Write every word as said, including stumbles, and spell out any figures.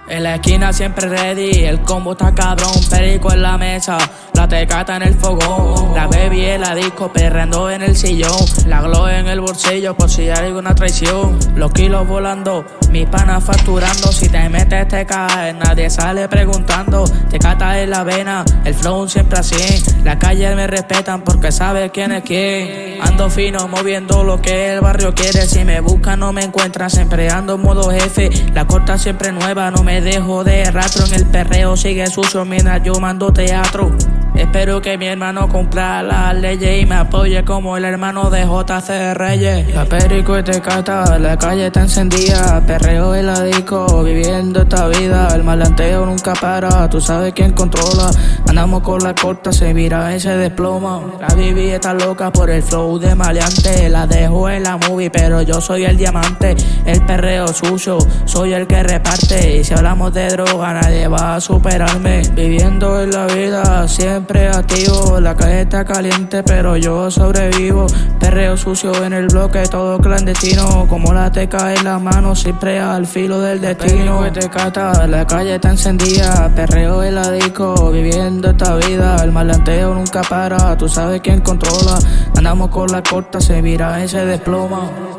En la esquina siempre ready, el combo está cabrón, perico en la mesa, la tecata en el fogón, la baby en la disco, perreando en el sillón, la glow en el bolsillo por si hay alguna traición, los kilos volando, mis panas facturando, si te metes te caes, nadie sale preguntando, tecata en la vena, el flow siempre así, la calle me respetan porque sabe quién es quién, ando fino moviendo lo que el barrio quiere, si me buscan no me encuentran, siempre ando en modo jefe, la corta siempre nueva, no me dejo de rastro, en el perreo sigue sucio mientras yo mando teatro. Espero que mi hermano cumpla las leyes y me apoye como el hermano de J C Reyes. La perico y tecata, la calle está encendida, perreo y la disco, viviendo esta vida. El malanteo nunca para, tú sabes quién controla. Andamos con la corta, se vira y se desploma. La Bibi está loca por el flow de maleante, la dejo en la movie, pero yo soy el diamante. El perreo sucio, soy el que reparte. Y si hablamos de droga, nadie va a superarme. Viviendo en la vida, siempre activo, la calle está caliente pero yo sobrevivo, perreo sucio en el bloque, todo clandestino, como la teca en la mano, siempre al filo del destino. La tecata, la calle está encendida, perreo en la disco, viviendo esta vida, el malanteo nunca para, tú sabes quién controla, andamos con la corta, se vira y se desploma.